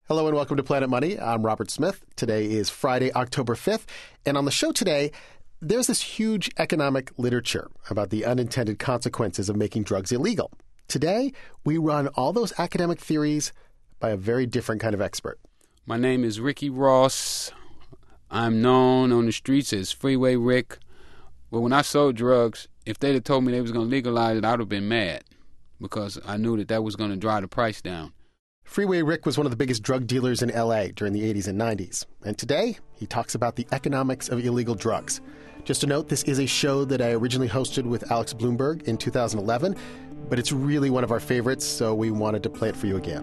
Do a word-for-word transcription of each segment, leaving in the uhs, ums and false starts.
Hello and welcome to Planet Money. I'm Robert Smith. Today is Friday, October fifth. And on the show today, there's this huge economic literature about the unintended consequences of making drugs illegal. Today, we run all those academic theories by a very different kind of expert. My name is Ricky Ross. I'm known on the streets as Freeway Rick. But when I sold drugs, if they'd have told me they was going to legalize it, I would have been mad because I knew that that was going to drive the price down. Freeway Rick was one of the biggest drug dealers in L A during the eighties and nineties. And today, he talks about the economics of illegal drugs. Just a note, this is a show that I originally hosted with Alex Bloomberg in two thousand eleven, but it's really one of our favorites, so we wanted to play it for you again.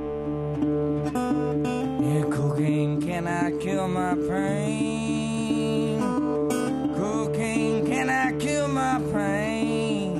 Yeah, cocaine, can I kill my pain? Cocaine, can I kill my pain?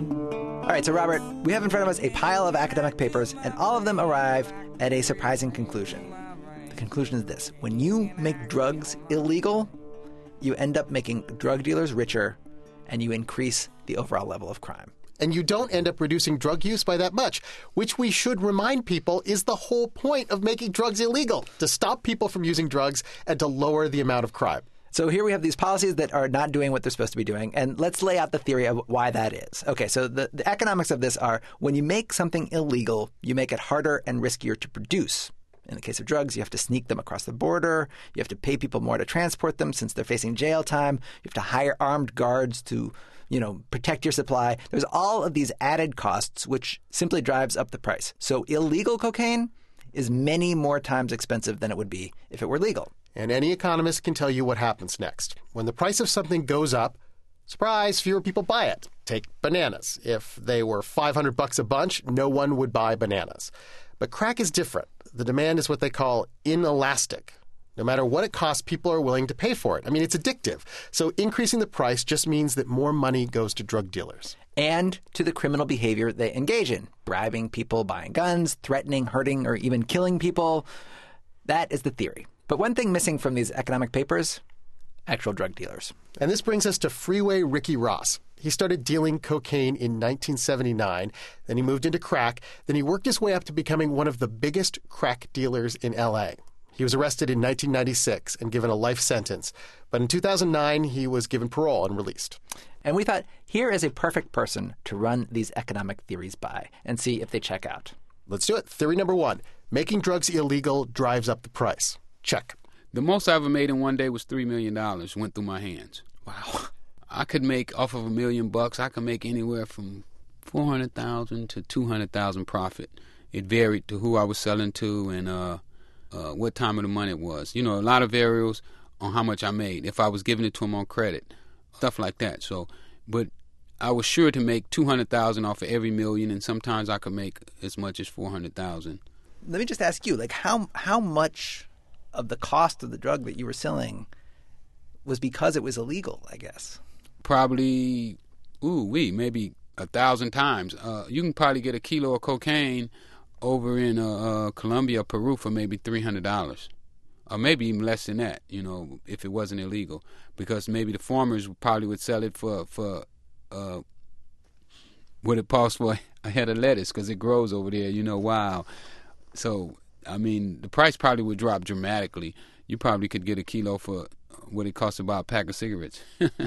All right, so Robert, we have in front of us a pile of academic papers, and all of them arrive at a surprising conclusion. The conclusion is this: when you make drugs illegal, you end up making drug dealers richer, and you increase the overall level of crime. And you don't end up reducing drug use by that much, which we should remind people is the whole point of making drugs illegal, to stop people from using drugs and to lower the amount of crime. So here we have these policies that are not doing what they're supposed to be doing, and let's lay out the theory of why that is. Okay, so the, the economics of this are when you make something illegal, you make it harder and riskier to produce. In the case of drugs, you have to sneak them across the border. You have to pay people more to transport them since they're facing jail time. You have to hire armed guards to, you know, protect your supply. There's all of these added costs, which simply drives up the price. So illegal cocaine is many more times expensive than it would be if it were legal. And any economist can tell you what happens next. When the price of something goes up, surprise, fewer people buy it. Take bananas. If they were five hundred bucks a bunch, no one would buy bananas. But crack is different. The demand is what they call inelastic. No matter what it costs, people are willing to pay for it. I mean, it's addictive. So increasing the price just means that more money goes to drug dealers. And to the criminal behavior they engage in. Bribing people, buying guns, threatening, hurting, or even killing people. That is the theory. But one thing missing from these economic papers, actual drug dealers. And this brings us to Freeway Ricky Ross. He started dealing cocaine in nineteen seventy-nine. Then he moved into crack. Then he worked his way up to becoming one of the biggest crack dealers in L A. He was arrested in nineteen ninety-six and given a life sentence. But in two thousand nine, he was given parole and released. And we thought, here is a perfect person to run these economic theories by and see if they check out. Let's do it. Theory number one, making drugs illegal drives up the price. Check. The most I ever made in one day was three million dollars went through my hands. Wow. I could make, off of a million bucks, I could make anywhere from four hundred thousand dollars to two hundred thousand dollars profit. It varied to who I was selling to and uh, uh, what time of the month it was. You know, a lot of variables on how much I made, if I was giving it to them on credit, stuff like that. So, but I was sure to make two hundred thousand dollars off of every million, and sometimes I could make as much as four hundred thousand dollars. Let me just ask you, like, how how much of the cost of the drug that you were selling was because it was illegal, I guess? Probably, ooh, wee, maybe a thousand times. Uh, you can probably get a kilo of cocaine over in uh, uh, Colombia, Peru for maybe three hundred dollars. Or maybe even less than that, you know, if it wasn't illegal. Because maybe the farmers probably would sell it for, for uh, what it costs for a head of lettuce because it grows over there, you know, wow. So, I mean, the price probably would drop dramatically. You probably could get a kilo for what it costs about a pack of cigarettes.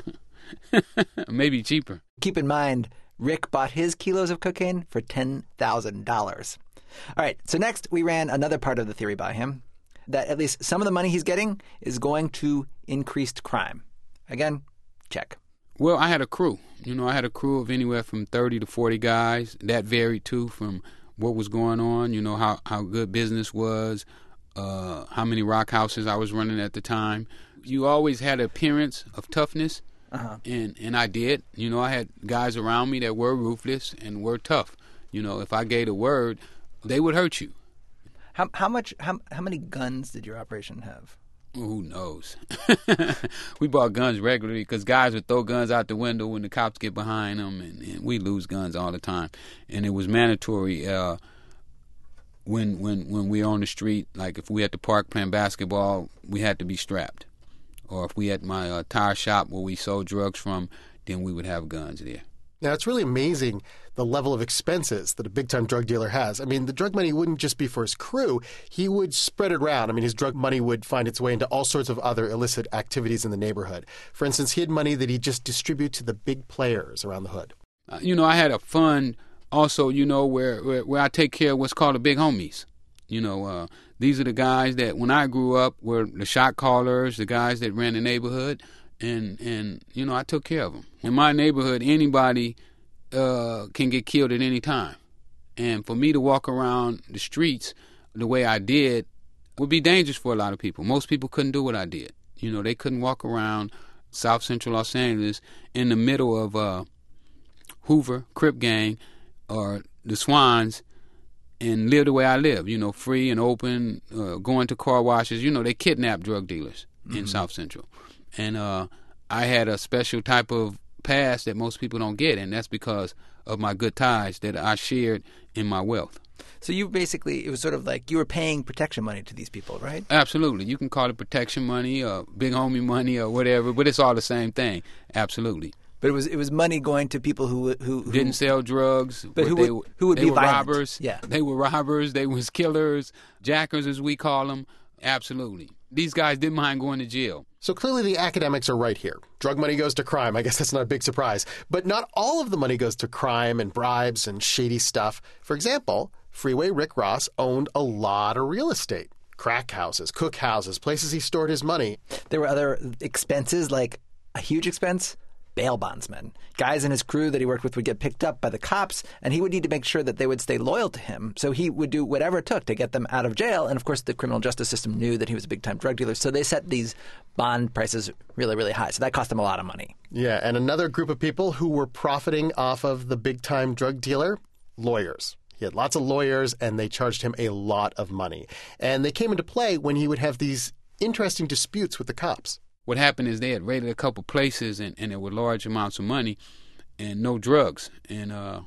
Maybe cheaper. Keep in mind, Rick bought his kilos of cocaine for ten thousand dollars. All right, so next we ran another part of the theory by him, that at least some of the money he's getting is going to increased crime. Again, check. Well, I had a crew. You know, I had a crew of anywhere from thirty to forty guys. That varied, too, from what was going on, you know, how, how good business was, uh, how many rock houses I was running at the time. You always had an appearance of toughness, uh-huh. and, and I did. You know, I had guys around me that were ruthless and were tough. You know, if I gave a word, they would hurt you. How how much how how many guns did your operation have? Who knows? We bought guns regularly because guys would throw guns out the window when the cops get behind them, and, and we lose guns all the time. And it was mandatory uh, when when when we were on the street. Like if we at the park playing basketball, we had to be strapped. Or if we at my uh, tire shop where we sold drugs from, then we would have guns there. Now, it's really amazing the level of expenses that a big-time drug dealer has. I mean, the drug money wouldn't just be for his crew. He would spread it around. I mean, his drug money would find its way into all sorts of other illicit activities in the neighborhood. For instance, he had money that he'd just distribute to the big players around the hood. Uh, you know, I had a fund also, you know, where, where, where I take care of what's called the big homies. You know, uh, these are the guys that when I grew up were the shot callers, the guys that ran the neighborhood. And, and you know, I took care of them. In my neighborhood, anybody uh, can get killed at any time. And for me to walk around the streets the way I did would be dangerous for a lot of people. Most people couldn't do what I did. You know, they couldn't walk around South Central Los Angeles in the middle of uh, Hoover, Crip Gang, or the Swans and live the way I live, you know, free and open, uh, going to car washes. You know, they kidnap drug dealers mm-hmm. in South Central. And uh, I had a special type of pass that most people don't get, and that's because of my good ties that I shared in my wealth. So you basically, it was sort of like you were paying protection money to these people, right? Absolutely. You can call it protection money or big homie money or whatever, but it's all the same thing. Absolutely. But it was it was money going to people who who, who didn't sell drugs, but who they, would who would they be were violent. robbers. Yeah, they were robbers. They was killers, jackers as we call them. Absolutely, these guys didn't mind going to jail. So clearly the academics are right here. Drug money goes to crime. I guess that's not a big surprise. But not all of the money goes to crime and bribes and shady stuff. For example, Freeway Rick Ross owned a lot of real estate. Crack houses, cook houses, places he stored his money. There were other expenses, like a huge expense, bail bondsmen. Guys in his crew that he worked with would get picked up by the cops, and he would need to make sure that they would stay loyal to him. So he would do whatever it took to get them out of jail. And, of course, the criminal justice system knew that he was a big-time drug dealer, so they set these bond prices really, really high. So that cost them a lot of money. Yeah, and another group of people who were profiting off of the big-time drug dealer, lawyers. He had lots of lawyers, and they charged him a lot of money. And they came into play when he would have these interesting disputes with the cops. What happened is they had raided a couple places, and, and there were large amounts of money and no drugs. And uh,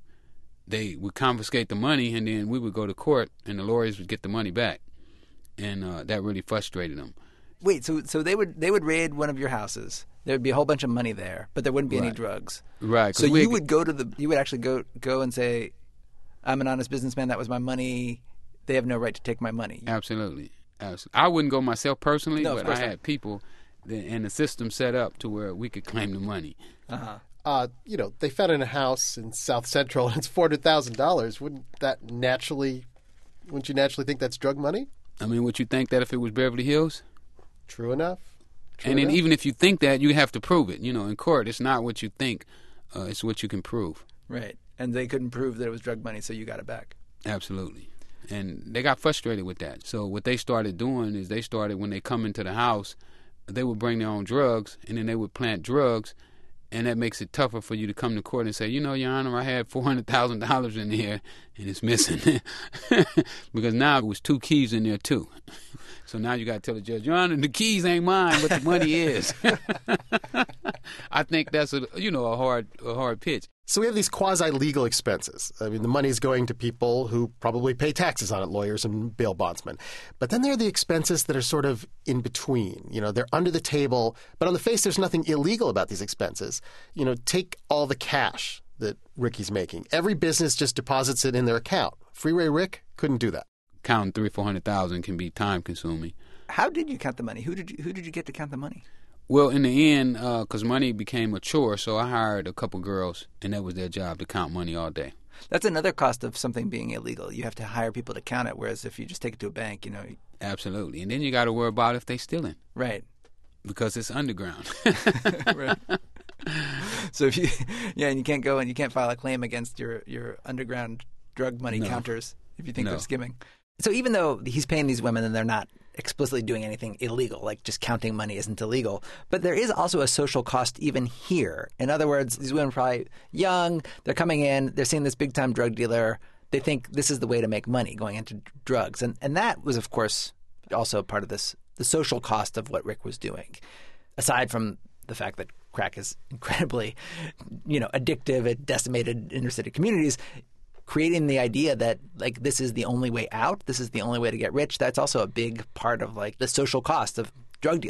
they would confiscate the money, and then we would go to court, and the lawyers would get the money back. And uh, that really frustrated them. Wait, so so they would they would raid one of your houses. There would be a whole bunch of money there, but there wouldn't be Right. any drugs. Right. So we you would go to the you would actually go go and say, "I'm an honest businessman. That was my money. They have no right to take my money." Absolutely. Absolutely. I wouldn't go myself personally, No, of but I course had not. people that, and the system set up to where we could claim the money. Uh-huh. Uh, you know, they found in a house in South Central, and it's four hundred thousand dollars. Wouldn't that naturally, wouldn't you naturally think that's drug money? I mean, would you think that if it was Beverly Hills? True enough. True and then enough. even if you think that, you have to prove it. You know, in court, it's not what you think. Uh, it's what you can prove. Right. And they couldn't prove that it was drug money, so you got it back. Absolutely. And they got frustrated with that. So what they started doing is they started, when they come into the house, they would bring their own drugs, and then they would plant drugs, and that makes it tougher for you to come to court and say, you know, Your Honor, I had four hundred thousand dollars in here, and it's missing. Because now it was two keys in there, too. So now you got to tell the judge, Your Honor, the keys ain't mine, but the money is. I think that's a you know a hard a hard pitch. So we have these quasi-legal expenses. I mean, the money's going to people who probably pay taxes on it, lawyers and bail bondsmen. But then there are the expenses that are sort of in between. You know, they're under the table, but on the face, there's nothing illegal about these expenses. You know, take all the cash that Ricky's making. Every business just deposits it in their account. Freeway Rick couldn't do that. Counting three, four hundred thousand can be time consuming. How did you count the money? Who did you who did you get to count the money? Well, in the end, because uh, money became a chore, so I hired a couple girls, and that was their job, to count money all day. That's another cost of something being illegal. You have to hire people to count it, whereas if you just take it to a bank, you know. Absolutely. And then you got to worry about if they stealing. Right. Because it's underground. Right. So if you, yeah, and you can't go and you can't file a claim against your, your underground drug money No. counters if you think No. they're skimming. So even though he's paying these women and they're not explicitly doing anything illegal, like just counting money isn't illegal, but there is also a social cost even here. In other words, these women are probably young, they're coming in, they're seeing this big-time drug dealer, they think this is the way to make money, going into drugs. And and that was, of course, also part of this, the social cost of what Rick was doing. Aside from the fact that crack is incredibly, you know, addictive, it decimated inner-city communities, creating the idea that, like, this is the only way out, this is the only way to get rich, that's also a big part of, like, the social cost of drug dealing.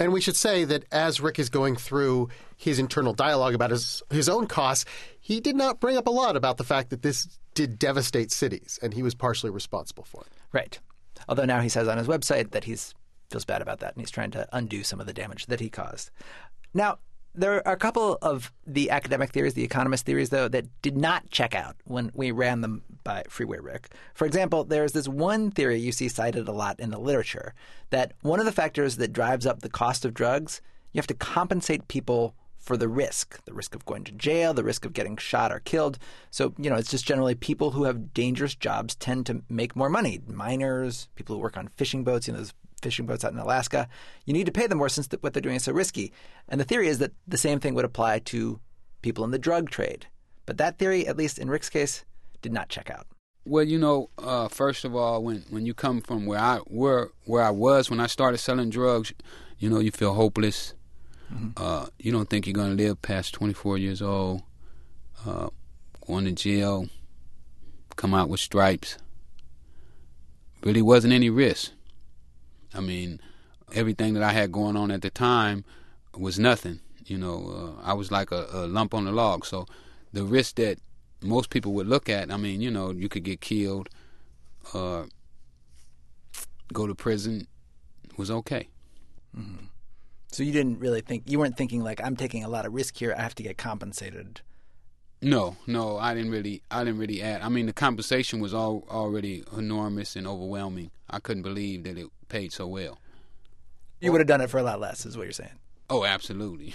And we should say that as Rick is going through his internal dialogue about his, his own costs, he did not bring up a lot about the fact that this did devastate cities, and he was partially responsible for it. Right. Although now he says on his website that he feels bad about that, and he's trying to undo some of the damage that he caused. Now, there are a couple of the academic theories, the economist theories, though, that did not check out when we ran them by Freeway Rick. For example, there's this one theory you see cited a lot in the literature, that one of the factors that drives up the cost of drugs, you have to compensate people for the risk, the risk of going to jail, the risk of getting shot or killed. So, you know, it's just generally people who have dangerous jobs tend to make more money. Miners, people who work on fishing boats, you know, those fishing boats out in Alaska, you need to pay them more since what they're doing is so risky. And the theory is that the same thing would apply to people in the drug trade. But that theory, at least in Rick's case, did not check out. Well, you know, uh, first of all, when, when you come from where I where where I was when I started selling drugs, you know, you feel hopeless. Mm-hmm. Uh, you don't think you're going to live past twenty-four years old, uh, going to jail, come out with stripes. Really wasn't any risk. I mean, everything that I had going on at the time was nothing. You know, uh, I was like a, a lump on the log. So the risk that most people would look at, I mean, you know, you could get killed, uh, go to prison, was okay. Mm-hmm. So you didn't really think, you weren't thinking like, I'm taking a lot of risk here, I have to get compensated. No, no, I didn't really, I didn't really add. I mean, the compensation was all, already enormous and overwhelming. I couldn't believe that it paid so well. You would have done it for a lot less, is what you're saying. Oh, absolutely.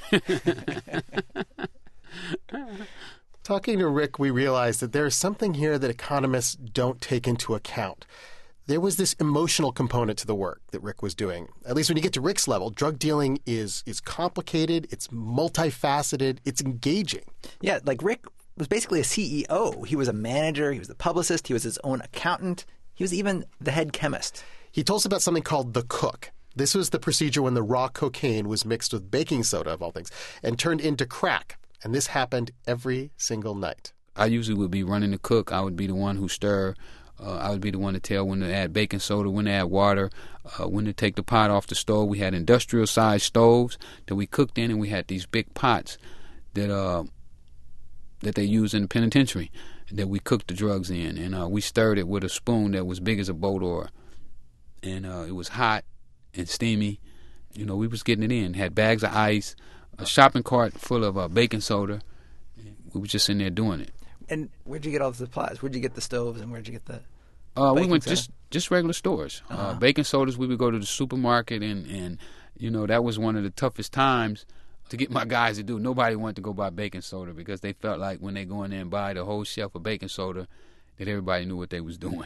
Talking to Rick, we realized that there's something here that economists don't take into account. There was this emotional component to the work that Rick was doing. At least when you get to Rick's level, drug dealing is is complicated, it's multifaceted, it's engaging. Yeah, like Rick was basically a C E O. He was a manager, he was the publicist, he was his own accountant, he was even the head chemist. He told us about something called the cook. This was the procedure when the raw cocaine was mixed with baking soda, of all things, and turned into crack. And this happened every single night. I usually would be running the cook. I would be the one who stir. Uh, I would be the one to tell when to add baking soda, when to add water, uh, when to take the pot off the stove. We had industrial-sized stoves that we cooked in, and we had these big pots that uh, that they use in the penitentiary that we cooked the drugs in. And uh, we stirred it with a spoon that was big as a boat oar. And uh, it was hot and steamy. You know, we was getting it in. Had bags of ice, a shopping cart full of uh, baking soda. We were just in there doing it. And where'd you get all the supplies? Where'd you get the stoves and where'd you get the uh, we went soda? just just regular stores. Uh-huh. Uh, baking sodas, we would go to the supermarket, and, and, you know, that was one of the toughest times to get my guys to do. Nobody wanted to go buy baking soda because they felt like when they go in there and buy the whole shelf of baking soda that everybody knew what they was doing.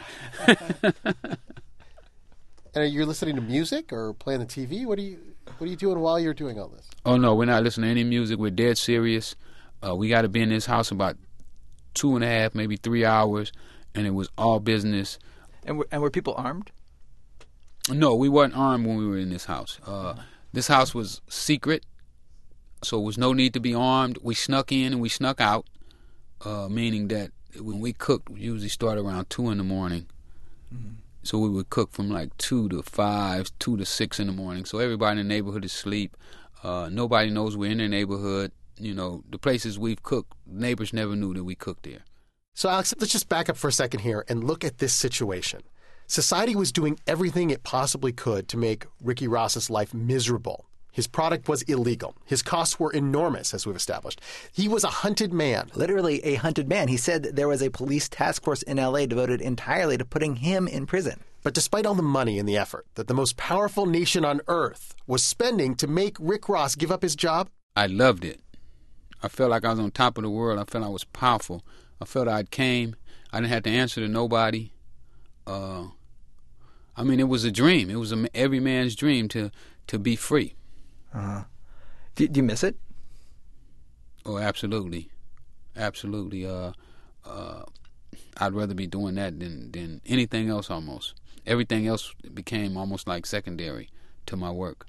And are you listening to music or playing the T V? What are you What are you doing while you're doing all this? Oh, no, we're not listening to any music. We're dead serious. Uh, we got to be in this house about two and a half, maybe three hours, and it was all business. And were, and were people armed? No, we weren't armed when we were in this house. Uh, this house was secret, so there was no need to be armed. We snuck in and we snuck out, uh, meaning that when we cooked, we usually start around two in the morning. Mm-hmm. So we would cook from like two to five, two to six in the morning. So everybody in the neighborhood is asleep. Uh, nobody knows we're in their neighborhood. You know, the places we've cooked, neighbors never knew that we cooked there. So, Alex, let's just back up for a second here and look at this situation. Society was doing everything it possibly could to make Ricky Ross's life miserable. His product was illegal. His costs were enormous, as we've established. He was a hunted man. Literally a hunted man. He said that there was a police task force in L A devoted entirely to putting him in prison. But despite all the money and the effort that the most powerful nation on earth was spending to make Rick Ross give up his job, I loved it. I felt like I was on top of the world. I felt I was powerful. I felt I came. I didn't have to answer to nobody. Uh, I mean, it was a dream. It was a, every man's dream to, to be free. Uh-huh. Do, do you miss it? Oh, absolutely. Absolutely. Uh, uh, I'd rather be doing that than, than anything else almost. Everything else became almost like secondary to my work.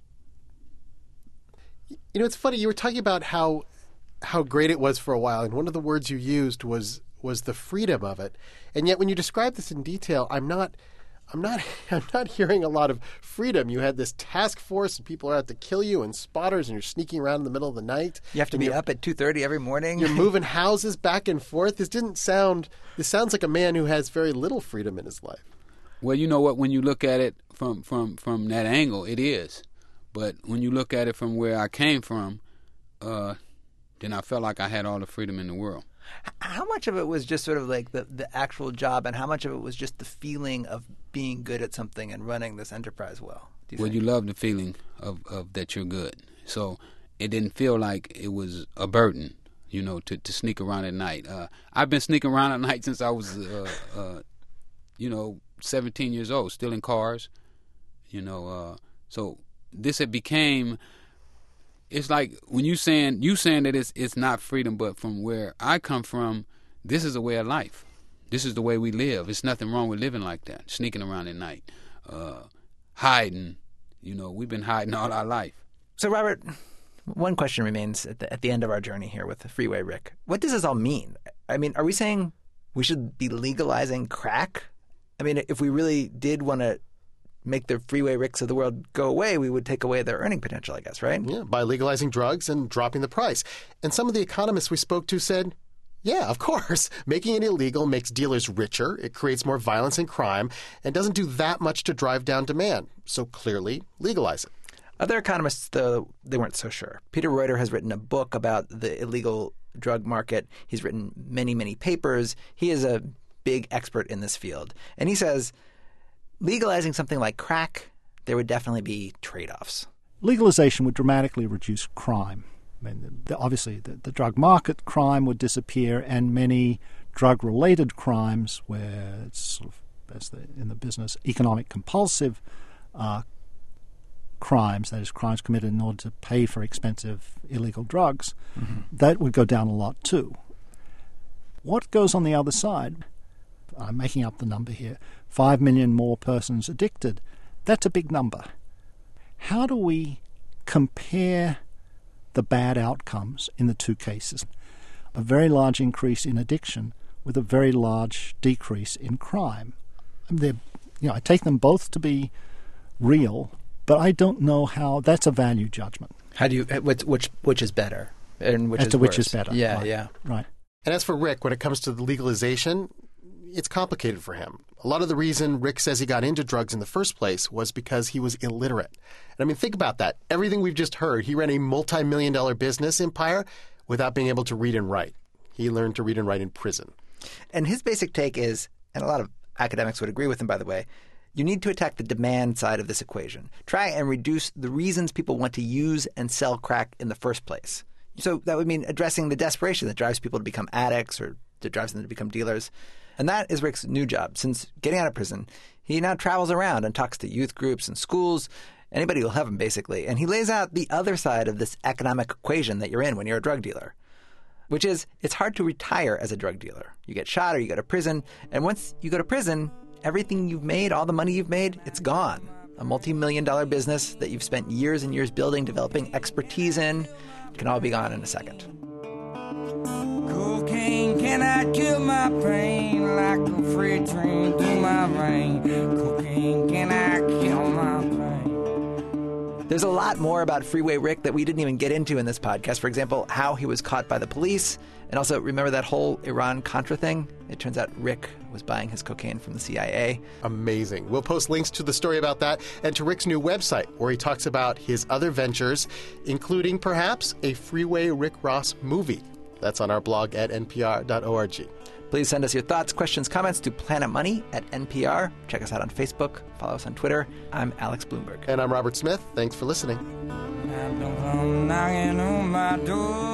You know, it's funny. You were talking about how how great it was for a while, and one of the words you used was was the freedom of it. And yet when you describe this in detail, I'm not I'm not I'm not hearing a lot of freedom. You had this task force and people are out to kill you and spotters and you're sneaking around in the middle of the night. You have to be up at two thirty every morning. You're moving houses back and forth. This didn't sound this sounds like a man who has very little freedom in his life. Well, you know what, when you look at it from, from, from that angle, it is. But when you look at it from where I came from, uh, then I felt like I had all the freedom in the world. How much of it was just sort of like the, the actual job, and how much of it was just the feeling of being good at something and running this enterprise well? Do you well, think? you love the feeling of, of that you're good. So it didn't feel like it was a burden, you know, to, to sneak around at night. Uh, I've been sneaking around at night since I was, uh, uh, you know, seventeen years old, still in cars, you know. Uh, so this had became... It's like when you saying you saying that it's it's not freedom, but from where I come from, this is a way of life. This is the way we live. There's nothing wrong with living like that. Sneaking around at night, uh, hiding. You know, we've been hiding all our life. So, Robert, one question remains at the, at the end of our journey here with the Freeway Rick. What does this all mean? I mean, are we saying we should be legalizing crack? I mean, if we really did want to make the Freeway Ricks of the world go away, we would take away their earning potential, I guess, right? Yeah, by legalizing drugs and dropping the price. And some of the economists we spoke to said, yeah, of course. Making it illegal makes dealers richer, it creates more violence and crime, and doesn't do that much to drive down demand. So clearly, legalize it. Other economists, though, they weren't so sure. Peter Reuter has written a book about the illegal drug market. He's written many, many papers. He is a big expert in this field. And he says, legalizing something like crack, there would definitely be trade-offs. Legalization would dramatically reduce crime. I mean, the, obviously, the, the drug market crime would disappear, and many drug-related crimes, where it's sort of, as the, in the business, economic compulsive uh, crimes, that is, crimes committed in order to pay for expensive illegal drugs, mm-hmm. that would go down a lot too. What goes on the other side? I'm making up the number here, five million more persons addicted. That's a big number. How do we compare the bad outcomes in the two cases? A very large increase in addiction with a very large decrease in crime. I mean, you know, I take them both to be real, but I don't know how. That's a value judgment. How do you which which, which is better and which As is to which worse? is better. Yeah, right. yeah, right. And as for Rick, when it comes to the legalization, it's complicated for him. A lot of the reason Rick says he got into drugs in the first place was because he was illiterate. And I mean, think about that. Everything we've just heard, he ran a multi-million dollar business empire without being able to read and write. He learned to read and write in prison. And his basic take is, and a lot of academics would agree with him, by the way, you need to attack the demand side of this equation. Try and reduce the reasons people want to use and sell crack in the first place. So that would mean addressing the desperation that drives people to become addicts or that drives them to become dealers. And that is Rick's new job. Since getting out of prison, he now travels around and talks to youth groups and schools, anybody who'll have him, basically. And he lays out the other side of this economic equation that you're in when you're a drug dealer, which is it's hard to retire as a drug dealer. You get shot or you go to prison, and once you go to prison, everything you've made, all the money you've made, it's gone. A multi-million dollar business that you've spent years and years building, developing expertise in, can all be gone in a second. Cocaine cannot kill my pain like a freight train through my brain. Cocaine cannot kill my pain. There's a lot more about Freeway Rick that we didn't even get into in this podcast. For example, how he was caught by the police. And also, remember that whole Iran-Contra thing? It turns out Rick was buying his cocaine from the C I A. Amazing. We'll post links to the story about that and to Rick's new website, where he talks about his other ventures, including perhaps a Freeway Rick Ross movie. That's on our blog at n p r dot org. Please send us your thoughts, questions, comments to Planet Money at N P R. Check us out on Facebook. Follow us on Twitter. I'm Alex Bloomberg. And I'm Robert Smith. Thanks for listening. Now don't come knocking on my door.